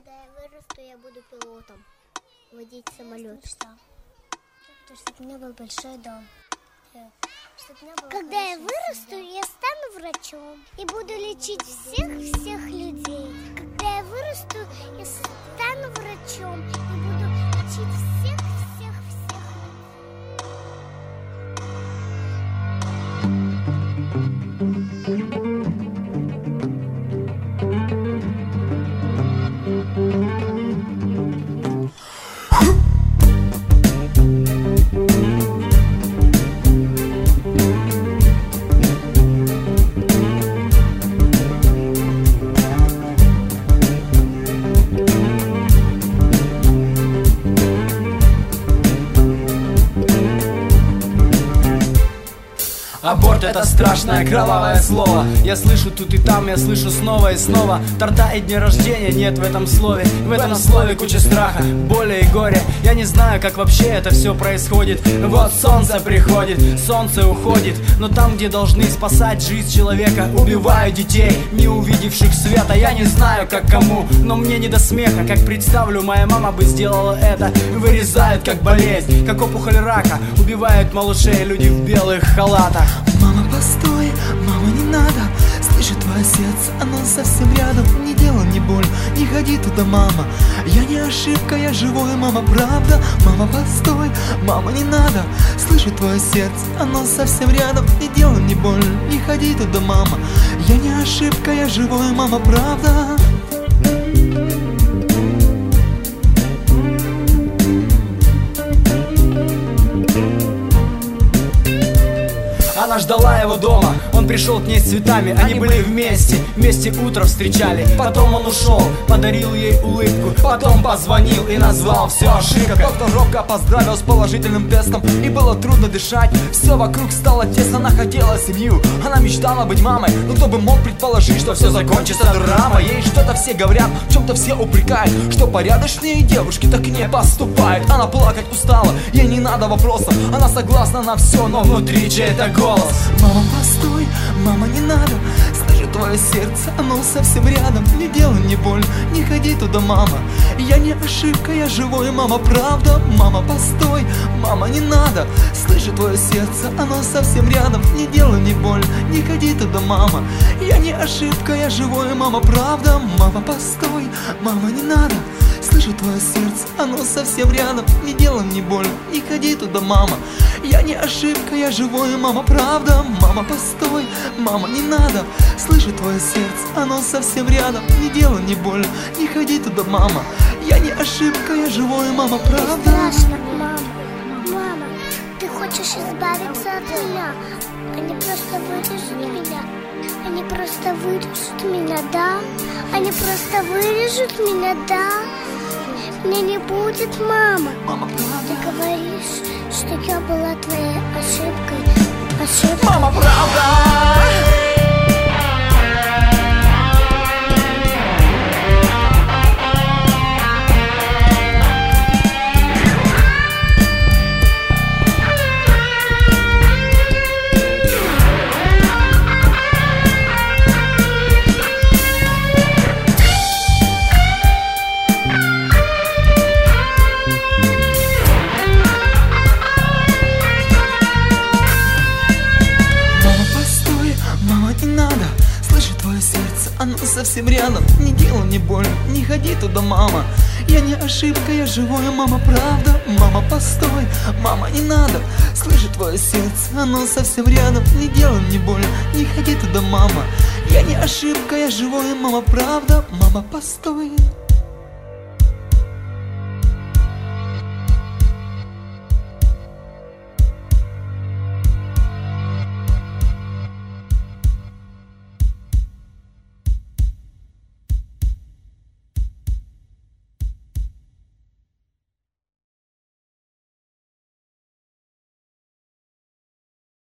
Когда я вырасту, я буду пилотом. Водить самолет. Чтобы у меня был большой дом. Когда я вырасту, я стану врачом и буду лечить всех людей. Когда я вырасту, я стану врачом и буду лечить всех. Аборт — это страшное кровавое слово. Я слышу тут и там, я слышу снова и снова. Торта и дни рождения нет в этом слове. В этом слове куча страха, боли и горя. Я не знаю, как вообще это все происходит. Вот солнце приходит, солнце уходит. Но там, где должны спасать жизнь человека, убивают детей, не увидевших света. Я не знаю, как кому, но мне не до смеха. Как представлю, моя мама бы сделала это. Вырезают как болезнь, как опухоль рака. Убивают малышей люди в белых халатах. Мама, постой, мама, не надо. Слышу твое сердце, оно совсем рядом. Не делай мне боль, не ходи туда, мама. Я не ошибка, я живой, мама, правда. Мама, постой, мама, не надо. Слышу твое сердце, оно совсем рядом. Не делай мне боль, не ходи туда, мама. Я не ошибка, я живой, мама, правда. Она ждала его дома, он пришел к ней с цветами. Они были вместе утро встречали. Потом он ушел, подарил ей улыбку. Потом позвонил и назвал все ошибкой. Доктор робко поздравил с положительным тестом. И было трудно дышать, все вокруг стало тесно. Она хотела семью, она мечтала быть мамой. Но кто бы мог предположить, что все закончится драмой. Ей что-то все говорят, в чем-то все упрекают, что порядочные девушки так не поступают. Она плакать устала, ей не надо вопросов. Она согласна на все, но внутри чей-то голос. Мама, постой, мама, не надо. Слышу твое сердце, оно совсем рядом. Не делай мне боль, не ходи туда, мама. Я не ошибка, я живой, мама, правда. Мама, постой, мама, не надо. Слышу твое сердце, оно совсем рядом. Не делай мне боль, не ходи туда, мама. Я не ошибка, я живой, мама, правда. Мама, постой, мама, не надо. Слышу твое сердце, оно совсем рядом. Не делай мне боль, не ходи туда, мама. Я не ошибка, я живой, мама, правда. Мама, постой, мама, не надо. Слышу твое сердце, оно совсем рядом. Не делай мне боль, не ходи туда, мама. Я не ошибка, я живой, мама, правда. Страшно, мама. Мама, ты хочешь избавиться от меня. Они просто вырежут меня. Они просто вырежут меня, да? Они просто вырежут меня, да? Меня не будет, мама. Мама, правда. Ты говоришь, что я была твоей ошибкой. Мама, правда. Оно совсем рядом, не делай мне боль, не ходи туда, мама. Я не ошибка, я живой, мама, правда. Мама, постой, мама, не надо. Слышу твое сердце, оно совсем рядом. Не делай мне боль, не ходи туда, мама. Я не ошибка, я живой, мама, правда. Мама, постой.